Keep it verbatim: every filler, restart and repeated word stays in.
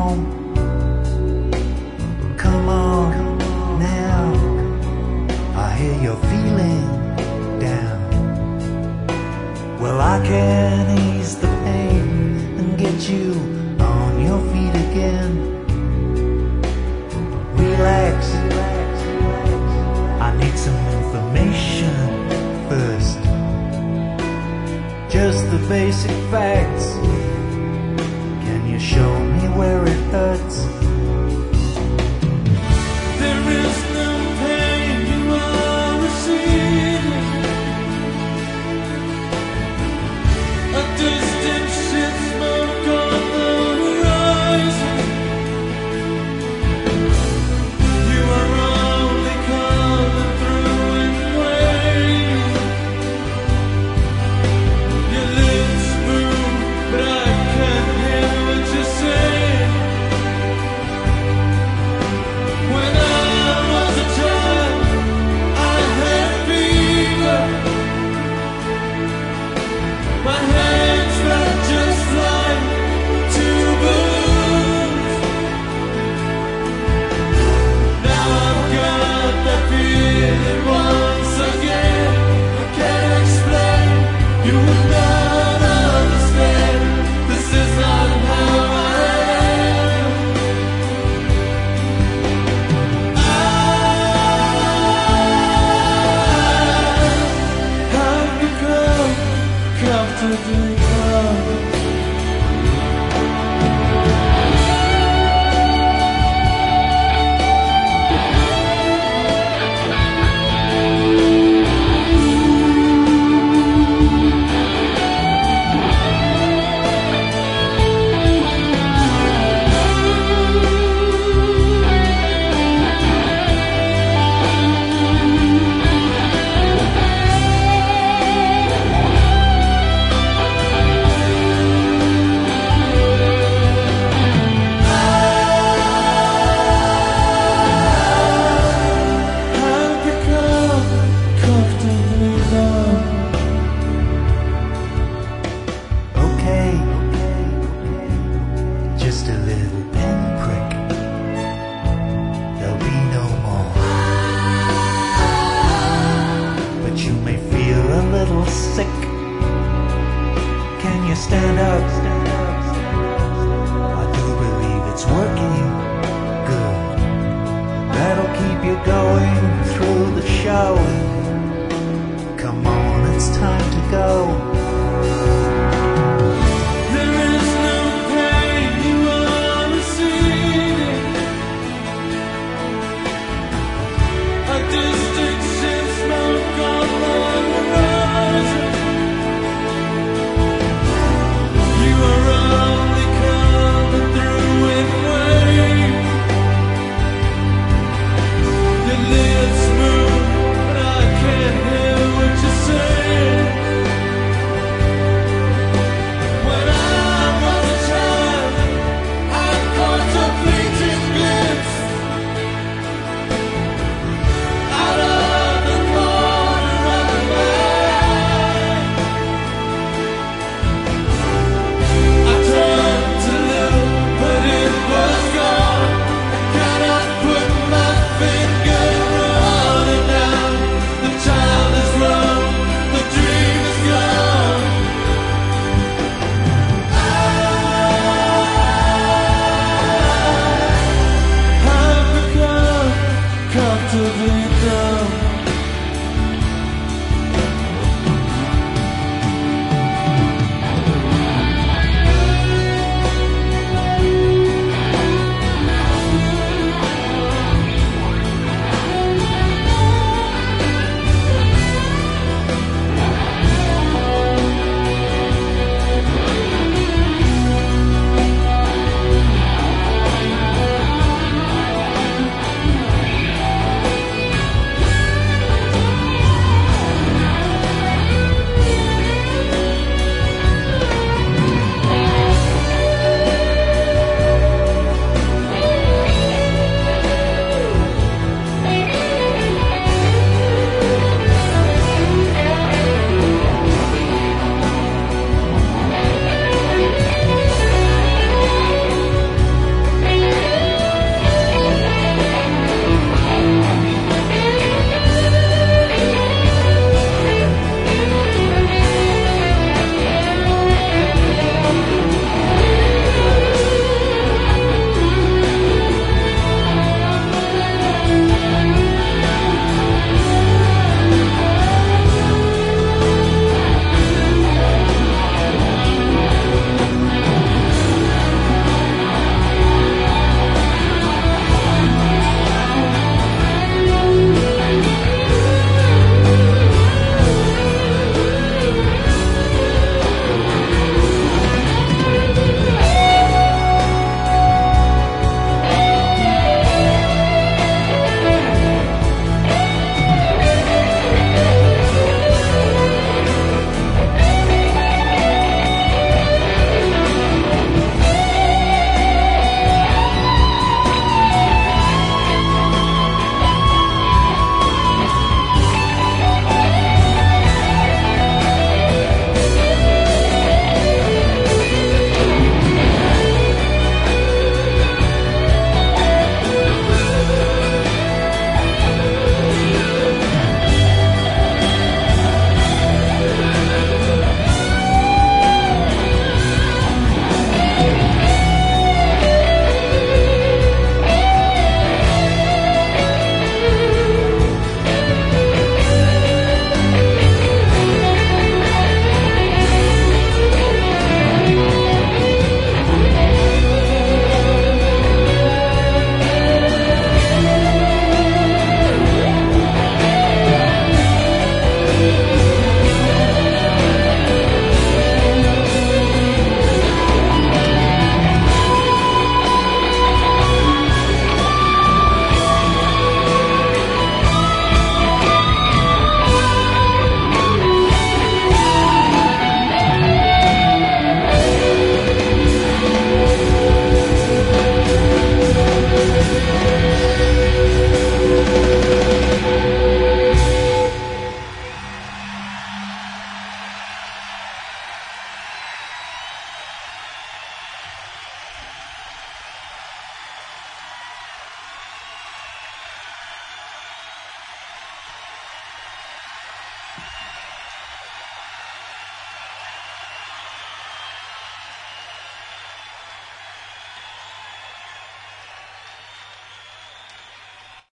home. Come on now, I hear you're feeling down. Well, I can ease the pain and get you on your feet again. Relax, I need some information first. Just the basic facts. Can you show me where it hurts? There is no pain you are receiving. A distant ship smoke on the horizon. You are only coming through in waves. Your lips move, but I can't hear what you're saying. When I was a child, I had fever. My hands felt just like two balloons. Now I've got that feeling once again. I can't explain, you will not understand. This is not how I am. I have become comfortably numb. I've become comfortably numb. Okay, just a little pinprick. There'll be no more. But you may feel a little sick. Can you stand up? I do believe it's working good. That'll keep you going through the show.